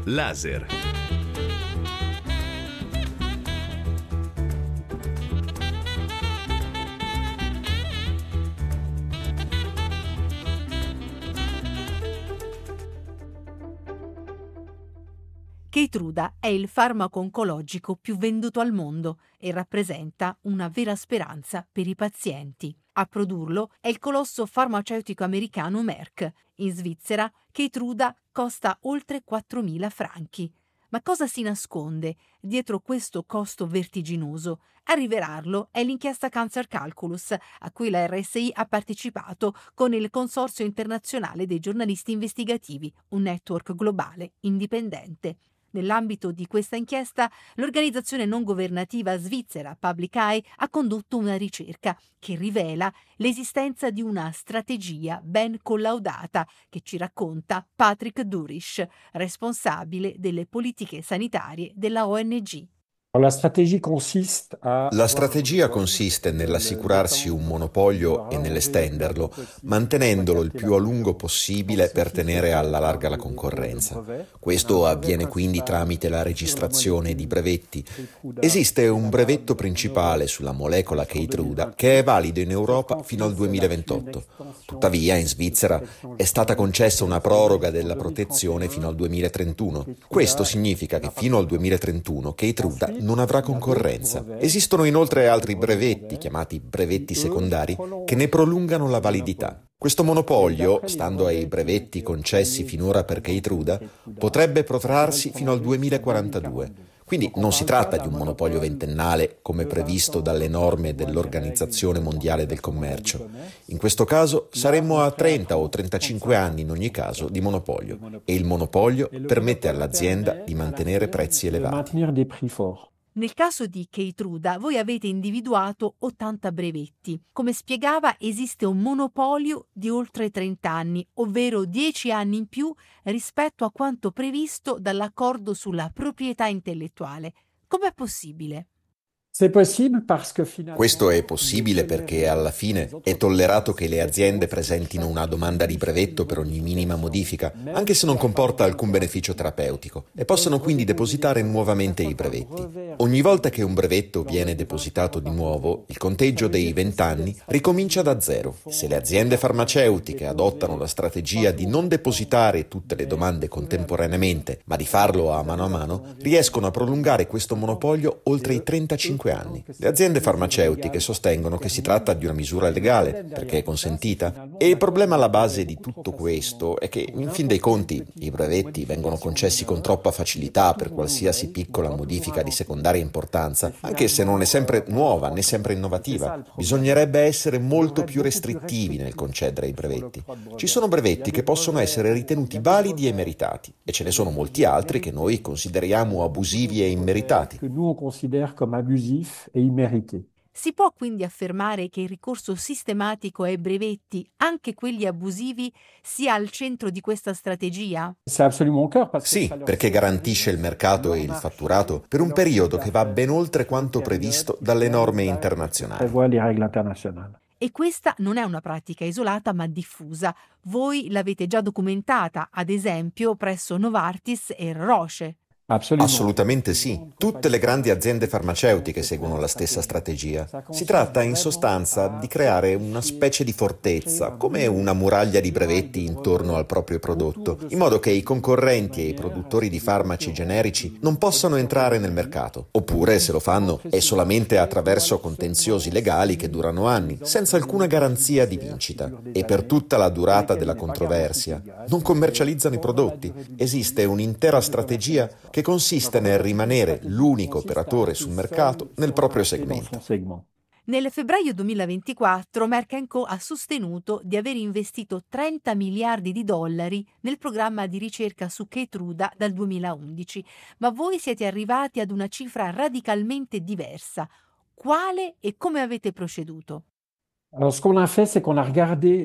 Laser. Keytruda è il farmaco oncologico più venduto al mondo e rappresenta una vera speranza per i pazienti. A produrlo è il colosso farmaceutico americano Merck. In Svizzera Keytruda costa oltre 4.000 franchi. Ma cosa si nasconde dietro questo costo vertiginoso? A rivelarlo è l'inchiesta Cancer Calculus, a cui la RSI ha partecipato con il Consorzio Internazionale dei Giornalisti Investigativi, un network globale indipendente. Nell'ambito di questa inchiesta, l'organizzazione non governativa svizzera Public Eye ha condotto una ricerca che rivela l'esistenza di una strategia ben collaudata che ci racconta Patrick Durisch, responsabile delle politiche sanitarie della ONG. La strategia consiste nell'assicurarsi un monopolio e nell'estenderlo, mantenendolo il più a lungo possibile per tenere alla larga la concorrenza. Questo avviene quindi tramite la registrazione di brevetti. Esiste un brevetto principale sulla molecola Keytruda che è valido in Europa fino al 2028. Tuttavia, in Svizzera è stata concessa una proroga della protezione fino al 2031. Questo significa che fino al 2031 Keytruda non avrà concorrenza. Esistono inoltre altri brevetti, chiamati brevetti secondari, che ne prolungano la validità. Questo monopolio, stando ai brevetti concessi finora per Keytruda, potrebbe protrarsi fino al 2042. Quindi non si tratta di un monopolio ventennale come previsto dalle norme dell'Organizzazione Mondiale del Commercio. In questo caso saremmo a 30 o 35 anni in ogni caso di monopolio e il monopolio permette all'azienda di mantenere prezzi elevati. Nel caso di Keytruda voi avete individuato 80 brevetti. Come spiegava, esiste un monopolio di oltre 30 anni, ovvero 10 anni in più rispetto a quanto previsto dall'accordo sulla proprietà intellettuale. Com'è possibile? Questo è possibile perché alla fine è tollerato che le aziende presentino una domanda di brevetto per ogni minima modifica, anche se non comporta alcun beneficio terapeutico, e possono quindi depositare nuovamente i brevetti. Ogni volta che un brevetto viene depositato di nuovo, il conteggio dei 20 anni ricomincia da zero. Se le aziende farmaceutiche adottano la strategia di non depositare tutte le domande contemporaneamente, ma di farlo a mano, riescono a prolungare questo monopolio oltre i 35 anni. Le aziende farmaceutiche sostengono che si tratta di una misura legale, perché è consentita. E il problema alla base di tutto questo è che, in fin dei conti, i brevetti vengono concessi con troppa facilità per qualsiasi piccola modifica di secondaria importanza, anche se non è sempre nuova né sempre innovativa. Bisognerebbe essere molto più restrittivi nel concedere i brevetti. Ci sono brevetti che possono essere ritenuti validi e meritati, e ce ne sono molti altri che noi consideriamo abusivi e immeritati. Si può quindi affermare che il ricorso sistematico ai brevetti, anche quelli abusivi, sia al centro di questa strategia? Sì, perché garantisce il mercato e il fatturato per un periodo che va ben oltre quanto previsto dalle norme internazionali. E questa non è una pratica isolata ma diffusa. Voi l'avete già documentata, ad esempio, presso Novartis e Roche. Assolutamente sì. Tutte le grandi aziende farmaceutiche seguono la stessa strategia. Si tratta in sostanza di creare una specie di fortezza, come una muraglia di brevetti intorno al proprio prodotto, in modo che i concorrenti e i produttori di farmaci generici non possano entrare nel mercato. Oppure, se lo fanno, è solamente attraverso contenziosi legali che durano anni, senza alcuna garanzia di vincita. E per tutta la durata della controversia non commercializzano i prodotti. Esiste un'intera strategia che consiste nel rimanere l'unico operatore sul mercato nel proprio segmento. Nel febbraio 2024 Merck & Co. ha sostenuto di aver investito 30 miliardi di dollari nel programma di ricerca su Keytruda dal 2011, ma voi siete arrivati ad una cifra radicalmente diversa. Quale e come avete proceduto?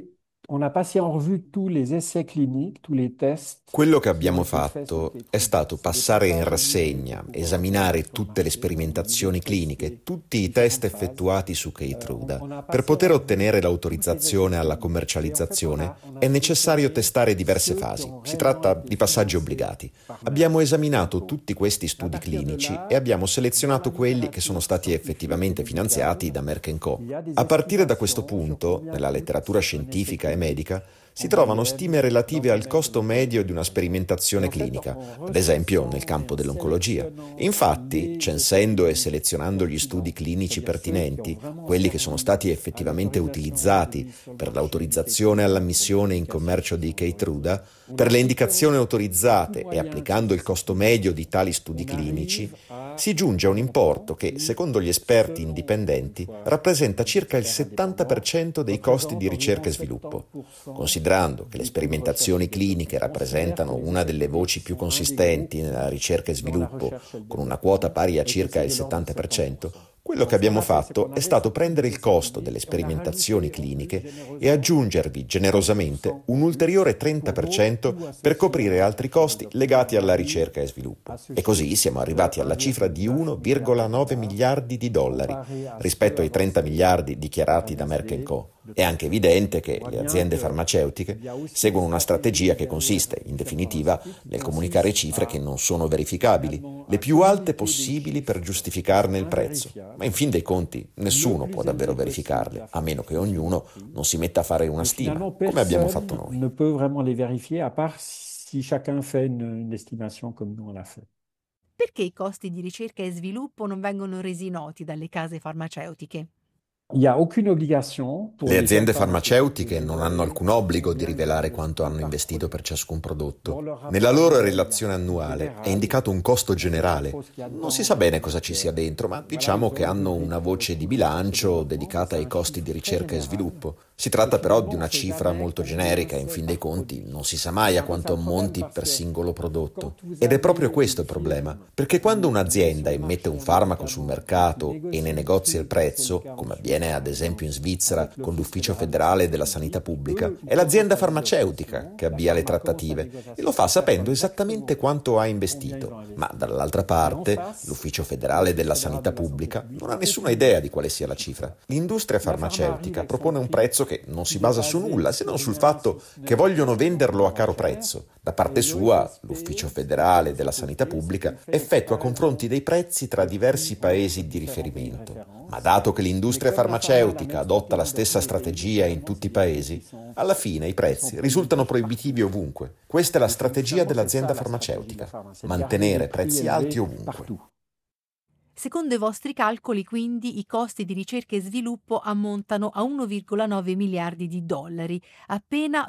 On a passé en revue tous les essais cliniques, tous les tests Quello che qui ont abbiamo été faits sur fatto è Keytruda. stato C'est des passare in passages rassegna, pour esaminare tutte le commencer sperimentazioni les cliniche, essais, tutti i différentes test phases. effettuati su On, Keytruda. on a Per passé en poter revue ottenere tous les essais l'autorizzazione alla cliniques. Et en fait, commercializzazione on è a necessario sélectionné testare diverse ceux qui fasi. ont Si réellement tratta été di passaggi financés obbligati. par Abbiamo Merck esaminato Co. tutti questi À studi partir de clinici là, e abbiamo dans la selezionato quelli che sono littérature stati scientifique effettivamente finanziati da médicale, Merck Co. il y a des A partire da questo estimations sur punto, combien nella coûte letteratura un essai scientifica e clinique medica, si en trovano moyenne stime dans relative le al domaine costo medio di una médical. Et sperimentazione en fait, clinica, en ad esempio nel recensant et campo en dell'oncologia. sélectionnant Infatti, les essais censendo e cliniques selezionando gli studi pertinents, clinici c'est-à-dire ceux qui ont pertinenti, vraiment quelli che sono servi stati à effettivamente l'autorisation de utilizzati mise sur le per marché du l'autorizzazione Keytruda, pour all'ammissione in commercio l'indication di sur Keytruda, on per le applique indicazioni le coût autorizzate e moyen applicando il de costo ces medio études, di tali studi on clinici, arrive à si giunge a un un importo montant che, qui, secondo gli esperti selon, une indipendenti, fois rappresenta un circa il expert indépendant, 70% dei costi di représente ricerca environ e sviluppo. 70% Considerando che le des coûts de recherche sperimentazioni et cliniche développement. On considère rappresentano que les una essais delle cliniques voci più sont un des gros consistenti nella ricerca e dans la sviluppo, recherche et le con una quota développement, pari a et que circa c'est il de l'ordre de 70%, 70%. quello che Donc, ce qu'on abbiamo a fait, c'est qu'on fatto è avait stato sorti prendere des il essais costo delle cliniques et on a sperimentazioni rajouté en plus cliniche e généreusement aggiungervi generosamente 30% un en plus ulteriore pour d'autres 30% coûts per associés à coprire la altri recherche et costi développement. legati On alla arrive ricerca e à sviluppo. ce E così siamo chiffre de arrivati alla cifra di 1,9 milliard de 1,9 dollars miliardi di dollari comparé à ceux rispetto ai 30 avancés miliardi par dichiarati da Merck MSD Co. de È anche 30. evidente che On voit le bien aziende qu'il farmaceutiche y a aussi une seguono una strategia stratégie che derrière consiste, in les firmes definitiva, pharmaceutiques nel qui comunicare consiste cifre che à non sono verificabili, finalement le à più alte communiquer des possibili per chiffres qui giustificarne sont il prezzo. Ma in invérifiables, fin dei conti le nessuno può plus davvero élevé possible verificarle, a afin meno qu'ils che puissent ognuno être pris. non si metta a fare una Mais stima, finalement, come abbiamo fatto personne noi. ne peut vraiment les vérifier, à part si chacun fait une estimation comme nous on l'a fait. Perché i costi di ricerca e sviluppo non vengono resi noti dalle case farmaceutiche? Il n'y a aucune obligation pour Le les firmes aziende pharmaceutiques farmaceutiche de non hanno dévoiler alcun obbligo di combien ils ont rivelare quanto investi hanno par investito per produit. ciascun Dans prodotto. leur rapport Nella loro annuel, il y a relazione un coût annuale è général, indicato un costo on generale. suppose qu'il y a Non si dedans sa bene un cosa ci sia tiers. dentro, ma Voilà, diciamo ils che ont hanno déduit una le voce coût di de recherche et bilancio développement, mais dedicata c'est ai un costi di chiffre très ricerca e général. sviluppo. Si Et tratta però finalement, di on una sait cifra jamais molto combien generica e in c'est fin dei par conti produit. non si sa mai a C'est quanto un problème ammonti parce per que singolo prodotto. quand vous Ed è proprio avez questo une il problema, firme perché qui quando met un'azienda sur le immette un marché un farmaco sul médicament, mercato e négocie ne un negozia il prix, comme c'est le prezzo, cas en come Suisse avviene ad notamment, esempio in Svizzera avec con l'Office l'Ufficio fédéral de federale santé della sanità publique, pubblica, eux, è ils l'azienda commencent la farmaceutica négociation, che la avvia le pharma commence la trattative e lo négociation fa pour savoir sapendo esattamente exactement quanto ha combien ils investito. ont Ma investi. dall'altra Et en parte face, l'Ufficio federale l'Office della fédéral sanità de la santé pubblica publique non ha n'a nessuna aucune idea idée di quale sia la du chiffre. cifra. L'industria La pharma arrive farmaceutica avec son propone un prix prezzo che non si qui est basa su basé nulla se non sur sul rien, fatto si ce che n'est vogliono sur venderlo a moins caro cher. prezzo. Da parte Et sua, l'OFSP, l'Ufficio ce federale que della fait, sanità c'est qu'il pubblica fait des effettua confronti dei comparaisons prezzi tra de diversi prix paesi entre di différents pays de riferimento. référence. Ma dato che Mais l'industria comme la pharma a la farmaceutica même adotta la stratégie dans stessa tous les pays, strategia in finalement, tutti i c'est des prix paesi, qui sont alla fine i prezzi risultano prohibitifs proibitivi partout. ovunque. Questa è la Et strategia finalement, c'est ça dell'azienda la stratégie de la farmaceutica: pharma, c'est de garder mantenere des prix prezzi alti élevés ovunque. partout. Secondo i vostri calcoli, quindi, i costi di ricerca e sviluppo ammontano a 1,9 miliardi di dollari, appena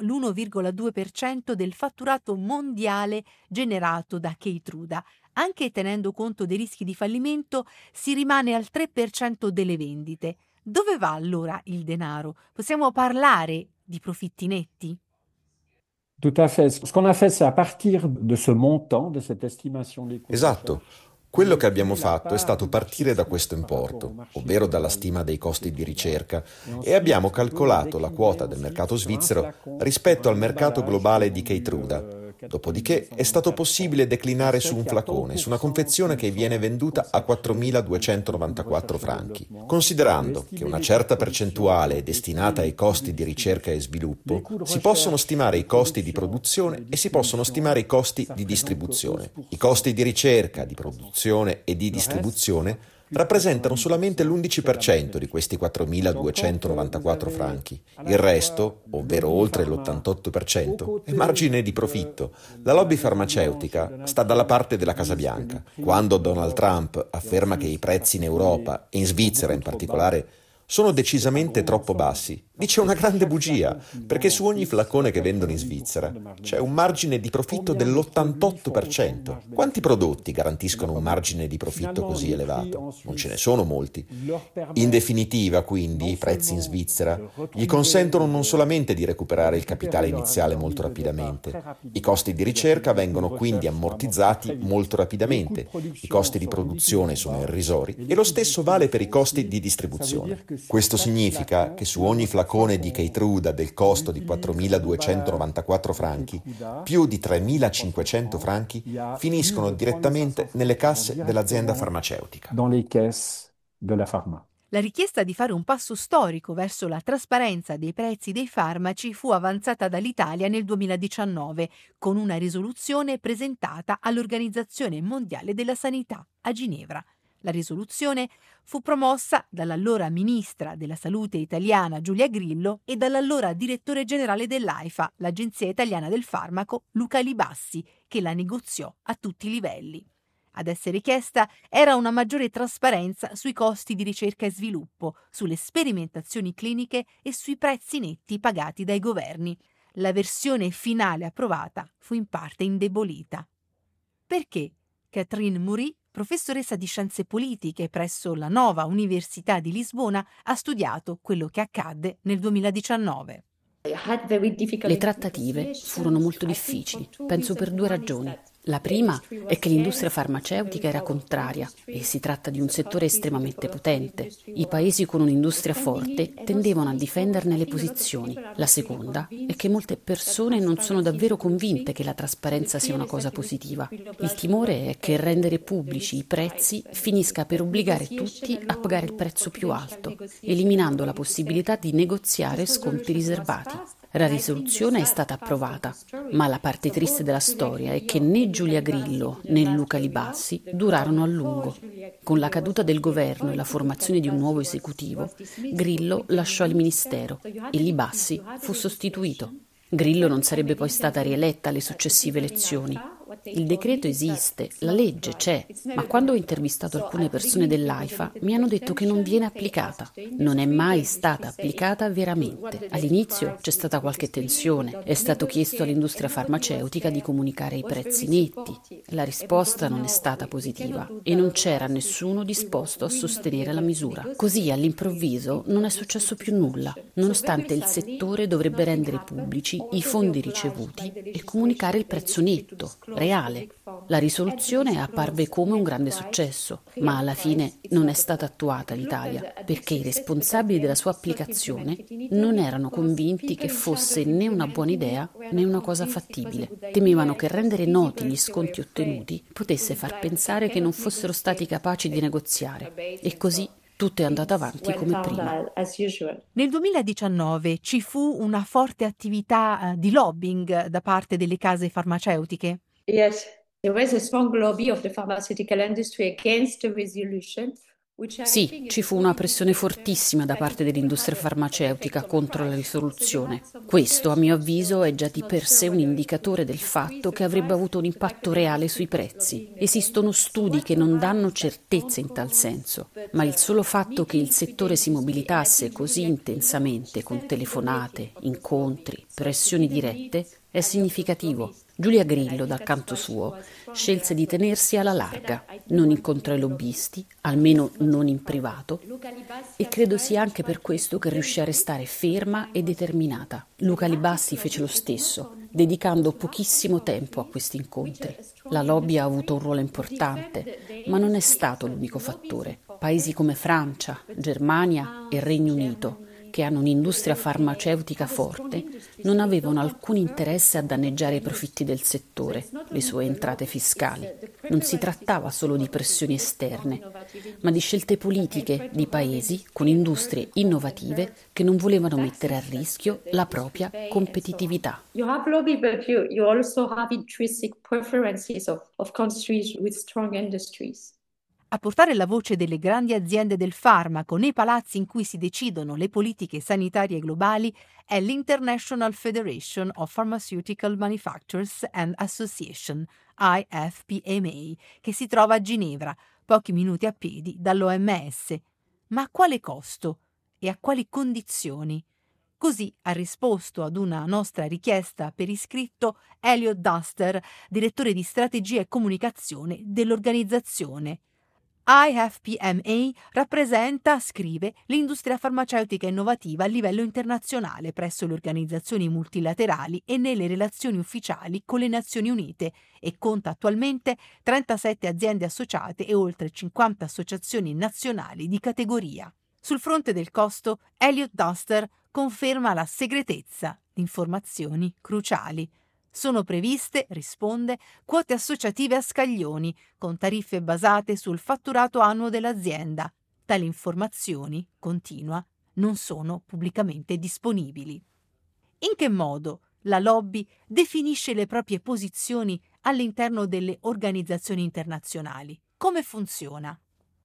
l'1,2% del fatturato mondiale generato da Keytruda. Anche tenendo conto dei rischi di fallimento, si rimane al 3% delle vendite. Dove va allora il denaro? Possiamo parlare di profitti netti? Tout à fait. Ce qu'on a fait, c'est à partir de ce montant, de cette estimation des coûts de Esatto. recherche, Quello che abbiamo fatto è stato partire da questo importo, ovvero dalla stima dei costi di ricerca, e abbiamo calcolato la quota del mercato svizzero rispetto al mercato globale di Keytruda. Dopodiché è stato possibile declinare su un flacone, su una confezione che viene venduta a 4.294 franchi. Considerando che una certa percentuale è destinata ai costi di ricerca e sviluppo, si possono stimare i costi di produzione e si possono stimare i costi di distribuzione. I costi di ricerca, di produzione e di distribuzione rappresentano solamente l'11% di questi 4.294 franchi. Il resto, ovvero oltre l'88%, è margine di profitto. La lobby farmaceutica sta dalla parte della Casa Bianca. Quando Donald Trump afferma che i prezzi in Europa, e in Svizzera in particolare, sono decisamente troppo bassi, dice una grande bugia, perché su ogni flacone che vendono in Svizzera c'è un margine di profitto dell'88%. Quanti prodotti garantiscono un margine di profitto così elevato? Non ce ne sono molti. In definitiva, quindi, i prezzi in Svizzera gli consentono non solamente di recuperare il capitale iniziale molto rapidamente, i costi di ricerca vengono quindi ammortizzati molto rapidamente, i costi di produzione sono irrisori e lo stesso vale per i costi di distribuzione. Questo significa che su ogni flacone flacone di Keytruda del costo di 4.294 franchi, più di 3.500 franchi finiscono direttamente nelle casse dell'azienda farmaceutica. Dans les caisses de la pharma. La richiesta di fare un passo storico verso la trasparenza dei prezzi dei farmaci fu avanzata dall'Italia nel 2019 con una risoluzione presentata all'Organizzazione Mondiale della Sanità a Ginevra. La risoluzione fu promossa dall'allora ministra della Salute italiana Giulia Grillo e dall'allora direttore generale dell'AIFA, l'Agenzia Italiana del Farmaco, Luca Libassi, che la negoziò a tutti i livelli. Ad essere chiesta era una maggiore trasparenza sui costi di ricerca e sviluppo, sulle sperimentazioni cliniche e sui prezzi netti pagati dai governi. La versione finale approvata fu in parte indebolita. Perché Catherine Moury, professoressa di scienze politiche presso la Nova Università di Lisbona, ha studiato quello che accadde nel 2019. Le trattative furono molto difficili, penso per 2 ragioni. La prima è che l'industria farmaceutica era contraria e si tratta di un settore estremamente potente. I paesi con un'industria forte tendevano a difenderne le posizioni. La seconda è che molte persone non sono davvero convinte che la trasparenza sia una cosa positiva. Il timore è che rendere pubblici i prezzi finisca per obbligare tutti a pagare il prezzo più alto, eliminando la possibilità di negoziare sconti riservati. La risoluzione è stata approvata, ma la parte triste della storia è che né Giulia Grillo né Luca Libassi durarono a lungo. Con la caduta del governo e la formazione di un nuovo esecutivo, Grillo lasciò il ministero e Libassi fu sostituito. Grillo non sarebbe poi stata rieletta alle successive elezioni. Il decreto esiste, la legge c'è, ma quando ho intervistato alcune persone dell'AIFA mi hanno detto che non viene applicata. Non è mai stata applicata veramente. All'inizio c'è stata qualche tensione, è stato chiesto all'industria farmaceutica di comunicare i prezzi netti. La risposta non è stata positiva e non c'era nessuno disposto a sostenere la misura. Così all'improvviso non è successo più nulla, nonostante il settore dovrebbe rendere pubblici i fondi ricevuti e comunicare il prezzo netto, reale. La risoluzione apparve come un grande successo, ma alla fine non è stata attuata in Italia perché i responsabili della sua applicazione non erano convinti che fosse né una buona idea né una cosa fattibile. Temevano che rendere noti gli sconti ottenuti potesse far pensare che non fossero stati capaci di negoziare e così tutto è andato avanti come prima. Nel 2019 ci fu una forte attività di lobbying da parte delle case farmaceutiche. Yes, there was a strong lobby of the pharmaceutical industry against the resolution. Sì, ci fu una pressione fortissima da parte dell'industria farmaceutica contro la risoluzione. Questo, a mio avviso, è già di per sé un indicatore del fatto che avrebbe avuto un impatto reale sui prezzi. Esistono studi che non danno certezze in tal senso, ma il solo fatto che il settore si mobilitasse così intensamente con telefonate, incontri, pressioni dirette è significativo. Giulia Grillo, dal canto suo, scelse di tenersi alla larga, non incontrò i lobbisti, almeno non in privato, e credo sia anche per questo che riuscì a restare ferma e determinata. Luca Libassi fece lo stesso, dedicando pochissimo tempo a questi incontri. La lobby ha avuto un ruolo importante, ma non è stato l'unico fattore. Paesi come Francia, Germania e Regno Unito, che hanno un'industria farmaceutica forte, non avevano alcun interesse a danneggiare i profitti del settore, le sue entrate fiscali. Non si trattava solo di pressioni esterne, ma di scelte politiche di paesi con industrie innovative che non volevano mettere a rischio la propria competitività. You have lobby, but you also have intrinsic preferences of countries with strong industries. A portare la voce delle grandi aziende del farmaco nei palazzi in cui si decidono le politiche sanitarie globali è l'International Federation of Pharmaceutical Manufacturers and Association, IFPMA, che si trova a Ginevra, pochi minuti a piedi dall'OMS. Ma a quale costo e a quali condizioni? Così ha risposto ad una nostra richiesta per iscritto Elliot Duster, direttore di strategia e comunicazione dell'organizzazione. IFPMA rappresenta, scrive, l'industria farmaceutica innovativa a livello internazionale presso le organizzazioni multilaterali e nelle relazioni ufficiali con le Nazioni Unite e conta attualmente 37 aziende associate e oltre 50 associazioni nazionali di categoria. Sul fronte del costo, Elliot Duster conferma la segretezza di informazioni cruciali. Sono previste, risponde, quote associative a scaglioni, con tariffe basate sul fatturato annuo dell'azienda. Tali informazioni, continua, non sono pubblicamente disponibili. In che modo la lobby definisce le proprie posizioni all'interno delle organizzazioni internazionali? Come funziona?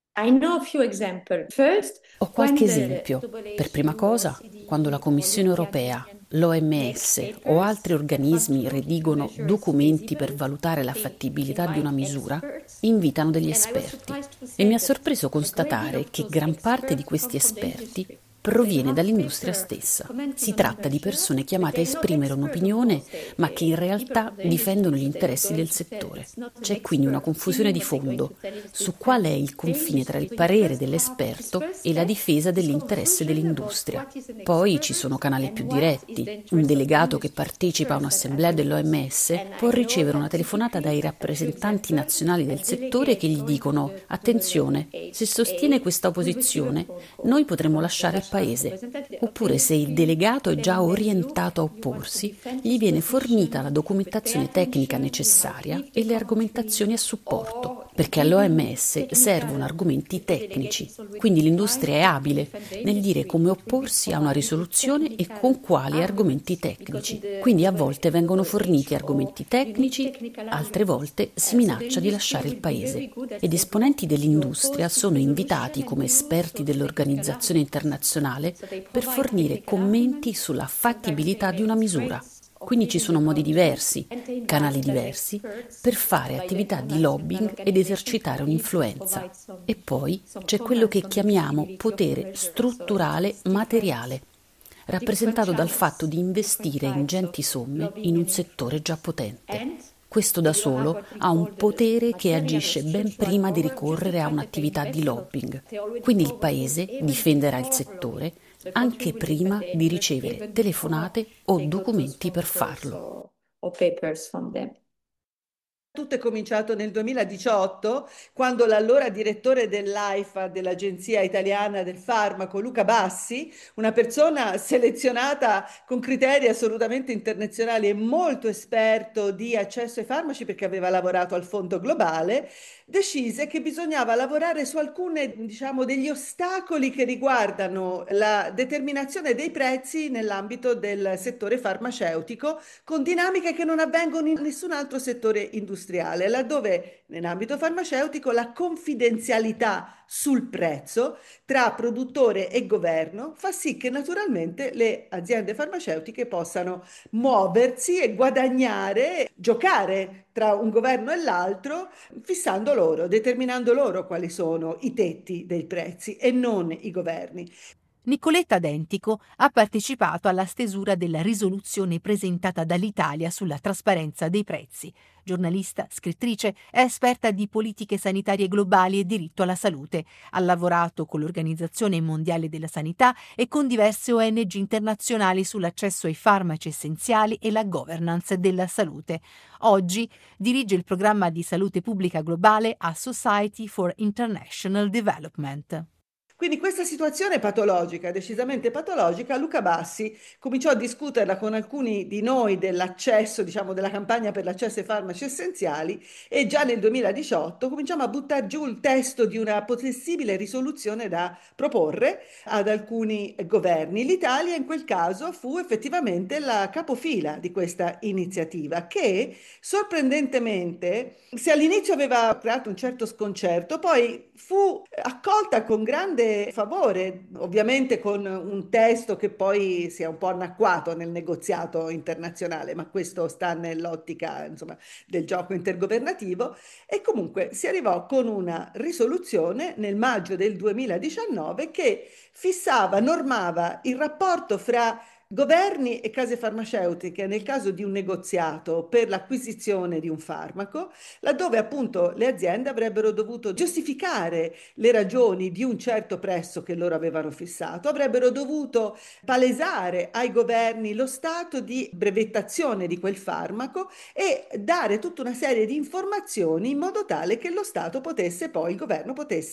Ho qualche esempio. Per prima cosa, quando la Commissione europea, l'OMS o altri organismi redigono documenti per valutare la fattibilità di una misura, invitano degli esperti. E mi ha sorpreso constatare che gran parte di questi esperti proviene dall'industria stessa. Si tratta di persone chiamate a esprimere un'opinione, ma che in realtà difendono gli interessi del settore. C'è quindi una confusione di fondo su qual è il confine tra il parere dell'esperto e la difesa dell'interesse dell'industria. Poi ci sono canali più diretti. Un delegato che partecipa a un'assemblea dell'OMS può ricevere una telefonata dai rappresentanti nazionali del settore che gli dicono: attenzione, se sostiene questa posizione, noi potremmo lasciare il paese. Oppure, se il delegato è già orientato a opporsi, gli viene fornita la documentazione tecnica necessaria e le argomentazioni a supporto, perché all'OMS servono argomenti tecnici. Quindi l'industria è abile nel dire come opporsi a una risoluzione e con quali argomenti tecnici. Quindi a volte vengono forniti argomenti tecnici, altre volte si minaccia di lasciare il paese. Ed esponenti dell'industria sono invitati come esperti dell'organizzazione internazionale per fornire commenti sulla fattibilità di una misura. Quindi ci sono modi diversi, canali diversi, per fare attività di lobbying ed esercitare un'influenza. E poi c'è quello che chiamiamo potere strutturale materiale, rappresentato dal fatto di investire ingenti somme in un settore già potente. Questo da solo ha un potere che agisce ben prima di ricorrere a un'attività di lobbying. Quindi il paese difenderà il settore anche prima di ricevere telefonate o documenti per farlo. Tutto è cominciato nel 2018, quando l'allora direttore dell'AIFA, dell'Agenzia Italiana del Farmaco, Luca Bassi, una persona selezionata con criteri assolutamente internazionali e molto esperto di accesso ai farmaci perché aveva lavorato al Fondo Globale, decise che bisognava lavorare su alcune, degli ostacoli che riguardano la determinazione dei prezzi nell'ambito del settore farmaceutico, con dinamiche che non avvengono in nessun altro settore industriale, laddove nell'ambito farmaceutico la confidenzialità sul prezzo tra produttore e governo fa sì che naturalmente le aziende farmaceutiche possano muoversi e guadagnare, giocare tra un governo e l'altro, fissando loro, determinando loro quali sono i tetti dei prezzi e non i governi. Nicoletta Dentico ha partecipato alla stesura della risoluzione presentata dall'Italia sulla trasparenza dei prezzi. Giornalista, scrittrice, è esperta di politiche sanitarie globali e diritto alla salute. Ha lavorato con l'Organizzazione Mondiale della Sanità e con diverse ONG internazionali sull'accesso ai farmaci essenziali e la governance della salute. Oggi dirige il programma di salute pubblica globale a Society for International Development. Quindi questa situazione patologica, decisamente patologica, Luca Bassi cominciò a discuterla con alcuni di noi dell'accesso, della campagna per l'accesso ai farmaci essenziali, e già nel 2018 cominciamo a buttare giù il testo di una possibile risoluzione da proporre ad alcuni governi. L'Italia in quel caso fu effettivamente la capofila di questa iniziativa che, sorprendentemente, se all'inizio aveva creato un certo sconcerto, poi fu accolta con grande favore, ovviamente con un testo che poi si è un po' annacquato nel negoziato internazionale, ma questo sta nell'ottica, del gioco intergovernativo, e comunque si arrivò con una risoluzione nel maggio del 2019 che normava il rapporto fra governi e case farmaceutiche nel caso di un negoziato per l'acquisizione di un farmaco, laddove appunto le aziende avrebbero dovuto giustificare le ragioni di un certo prezzo che loro avevano fissato, avrebbero dovuto palesare ai governi lo stato di brevettazione di quel farmaco e dare tutta una serie di informazioni in modo tale che lo Stato potesse poi, il governo potesse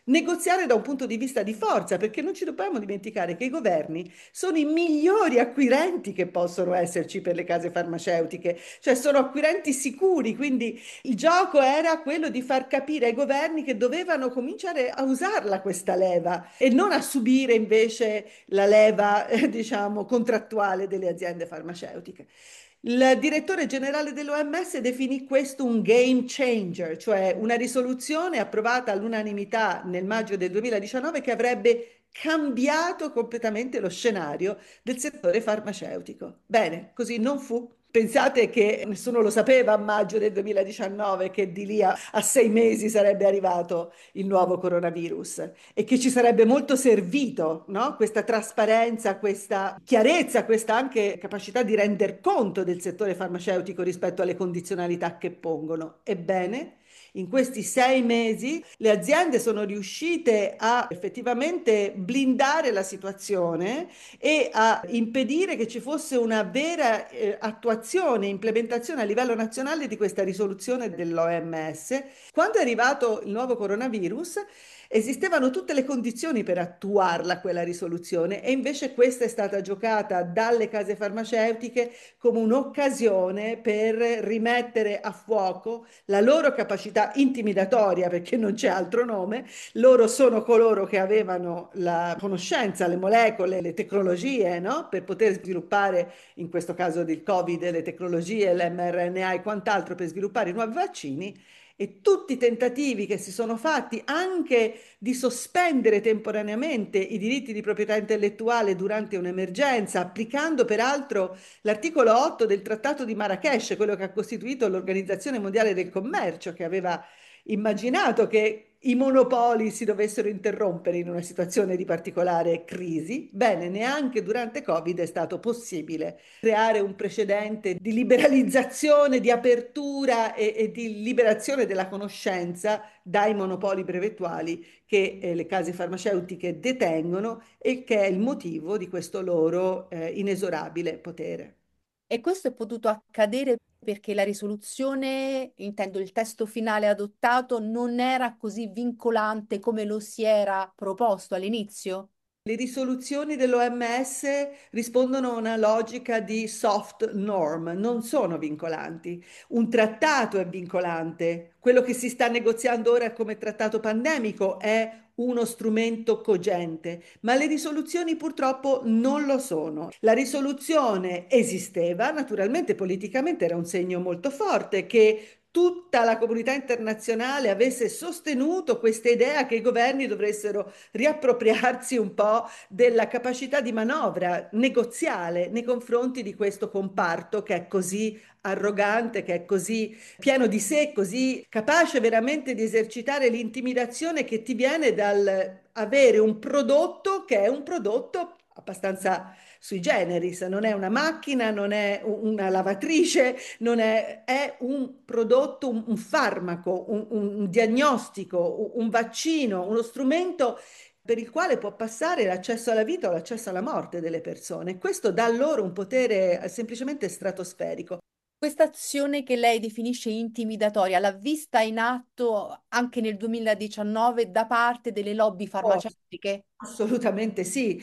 negoziare da un punto di vista di forza, perché non ci dobbiamo dimenticare che i governi sono i migliori acquirenti che possono esserci per le case farmaceutiche, cioè sono acquirenti sicuri, quindi il gioco era quello di far capire ai governi che dovevano cominciare a usarla questa leva e non a subire invece la leva, diciamo, contrattuale delle aziende farmaceutiche. Il direttore generale dell'OMS definì questo un game changer, cioè una risoluzione approvata all'unanimità nel maggio del 2019 che avrebbe cambiato completamente lo scenario del settore farmaceutico. Bene, così non fu. Pensate che nessuno lo sapeva a maggio del 2019 che di lì a 6 mesi sarebbe arrivato il nuovo coronavirus e che ci sarebbe molto servito, no? Questa trasparenza, questa chiarezza, questa anche capacità di render conto del settore farmaceutico rispetto alle condizionalità che pongono. Ebbene, in questi 6 mesi le aziende sono riuscite a effettivamente blindare la situazione e a impedire che ci fosse una vera attuazione, implementazione a livello nazionale di questa risoluzione dell'OMS. Quando è arrivato il nuovo coronavirus, esistevano tutte le condizioni per attuarla quella risoluzione e invece questa è stata giocata dalle case farmaceutiche come un'occasione per rimettere a fuoco la loro capacità intimidatoria, perché non c'è altro nome. Loro sono coloro che avevano la conoscenza, le molecole, le tecnologie, no? Per poter sviluppare, in questo caso del Covid, le tecnologie, l'mRNA e quant'altro per sviluppare i nuovi vaccini. E tutti i tentativi che si sono fatti anche di sospendere temporaneamente i diritti di proprietà intellettuale durante un'emergenza, applicando peraltro l'articolo 8 del Trattato di Marrakech, quello che ha costituito l'Organizzazione Mondiale del Commercio, che aveva immaginato che i monopoli si dovessero interrompere in una situazione di particolare crisi. Bene, neanche durante Covid è stato possibile creare un precedente di liberalizzazione, di apertura e di liberazione della conoscenza dai monopoli brevettuali che le case farmaceutiche detengono e che è il motivo di questo loro inesorabile potere. E questo è potuto accadere perché la risoluzione, intendo il testo finale adottato, non era così vincolante come lo si era proposto all'inizio. Le risoluzioni dell'OMS rispondono a una logica di soft norm, non sono vincolanti. Un trattato è vincolante. Quello che si sta negoziando ora come trattato pandemico è uno strumento cogente, ma le risoluzioni purtroppo non lo sono. La risoluzione esisteva, naturalmente politicamente era un segno molto forte che tutta la comunità internazionale avesse sostenuto questa idea che i governi dovessero riappropriarsi un po' della capacità di manovra negoziale nei confronti di questo comparto che è così arrogante, che è così pieno di sé, così capace veramente di esercitare l'intimidazione che ti viene dal avere un prodotto che è un prodotto abbastanza sui generis, non è una macchina, non è una lavatrice, non è, è un prodotto, un farmaco, un diagnostico, un vaccino, uno strumento per il quale può passare l'accesso alla vita o l'accesso alla morte delle persone. Questo dà loro un potere semplicemente stratosferico. Questa azione che lei definisce intimidatoria, l'ha vista in atto anche nel 2019 da parte delle lobby farmaceutiche? Assolutamente sì.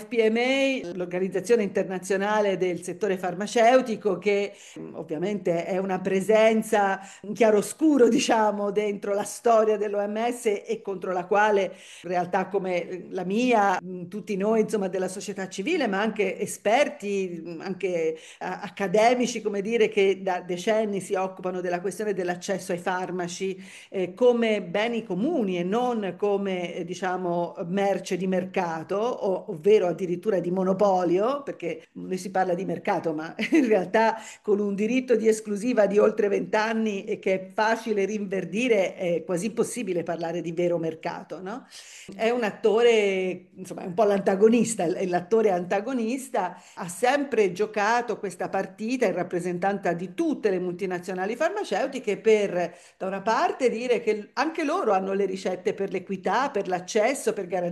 AFPMA, l'Organizzazione Internazionale del Settore Farmaceutico, che ovviamente è una presenza in chiaroscuro, diciamo, dentro la storia dell'OMS e contro la quale realtà come la mia, tutti noi, insomma, della società civile, ma anche esperti, anche accademici, come dire, che da decenni si occupano della questione dell'accesso ai farmaci come beni comuni e non come, diciamo, merce di mercato, ovvero addirittura di monopolio, perché noi si parla di mercato, ma in realtà con un diritto di esclusiva di oltre 20 anni e che è facile rinverdire, è quasi impossibile parlare di vero mercato, no? È un attore, insomma, è un po' l'antagonista, è l'attore antagonista, ha sempre giocato questa partita in rappresentanza di tutte le multinazionali farmaceutiche per, da una parte, dire che anche loro hanno le ricette per l'equità, per l'accesso, per garantire il diritto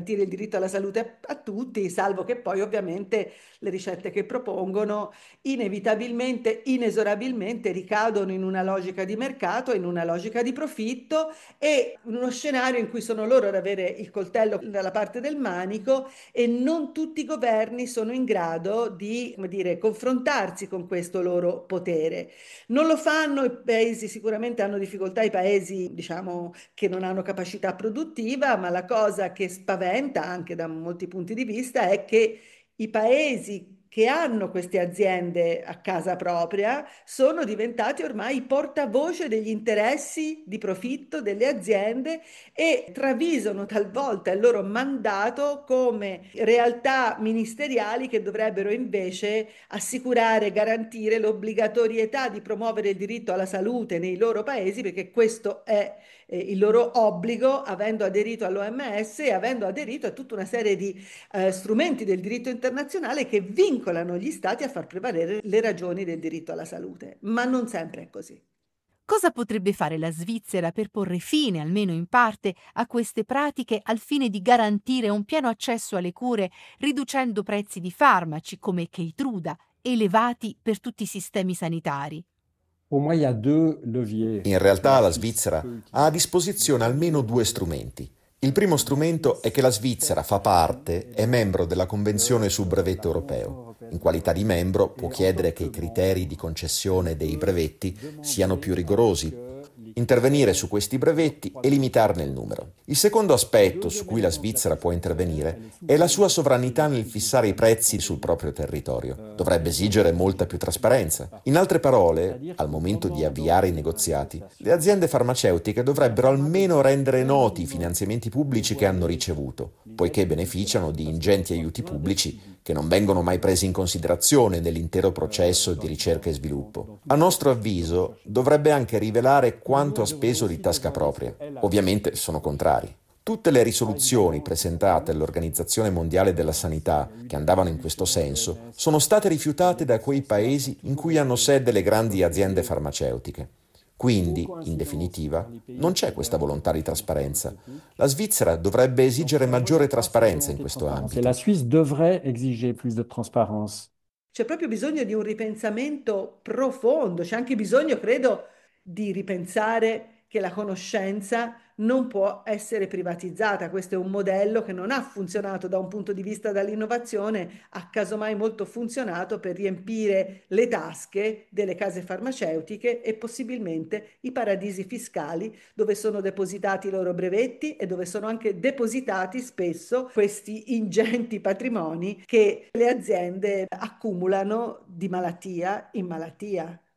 diritto alla salute a tutti, salvo che poi ovviamente le ricette che propongono inevitabilmente, inesorabilmente ricadono in una logica di mercato, in una logica di profitto e in uno scenario in cui sono loro ad avere il coltello dalla parte del manico e non tutti i governi sono in grado di, come dire, confrontarsi con questo loro potere. Non lo fanno i paesi, sicuramente hanno difficoltà i paesi, diciamo, che non hanno capacità produttiva, ma la cosa che spaventa anche da molti punti di vista è che i paesi che hanno queste aziende a casa propria sono diventati ormai i portavoce degli interessi di profitto delle aziende e travisano talvolta il loro mandato come realtà ministeriali che dovrebbero invece assicurare, garantire l'obbligatorietà di promuovere il diritto alla salute nei loro paesi, perché questo è il loro obbligo, avendo aderito all'OMS e avendo aderito a tutta una serie di strumenti del diritto internazionale che vincolano gli stati a far prevalere le ragioni del diritto alla salute, ma non sempre è così. Cosa potrebbe fare la Svizzera per porre fine, almeno in parte, a queste pratiche al fine di garantire un pieno accesso alle cure, riducendo prezzi di farmaci come Keytruda, elevati per tutti i sistemi sanitari? In realtà la Svizzera ha a disposizione almeno due strumenti. Il primo strumento è che la Svizzera fa parte, è membro della Convenzione sul brevetto europeo. In qualità di membro può chiedere che i criteri di concessione dei brevetti siano più rigorosi, intervenire su questi brevetti e limitarne il numero. Il secondo aspetto su cui la Svizzera può intervenire è la sua sovranità nel fissare i prezzi sul proprio territorio. Dovrebbe esigere molta più trasparenza. In altre parole, al momento di avviare i negoziati, le aziende farmaceutiche dovrebbero almeno rendere noti i finanziamenti pubblici che hanno ricevuto, poiché beneficiano di ingenti aiuti pubblici che non vengono mai presi in considerazione nell'intero processo di ricerca e sviluppo. A nostro avviso, dovrebbe anche rivelare quanto ha speso di tasca propria. Ovviamente sono contrari. Tutte le risoluzioni presentate all'Organizzazione Mondiale della Sanità, che andavano in questo senso, sono state rifiutate da quei paesi in cui hanno sede le grandi aziende farmaceutiche. Quindi, in definitiva, non c'è questa volontà di trasparenza. La Svizzera dovrebbe esigere maggiore trasparenza in questo ambito. La Suisse devrait exiger plus de transparence. C'è proprio bisogno di un ripensamento profondo, c'è anche bisogno, credo, di ripensare che la conoscenza non può essere privatizzata. Questo è un modello che non ha funzionato da un punto di vista dell'innovazione, ha casomai molto funzionato per riempire le tasche delle case farmaceutiche e possibilmente i paradisi fiscali dove sono depositati i loro brevetti e dove sono anche depositati spesso questi ingenti patrimoni che le aziende accumulano di malattia in malattia.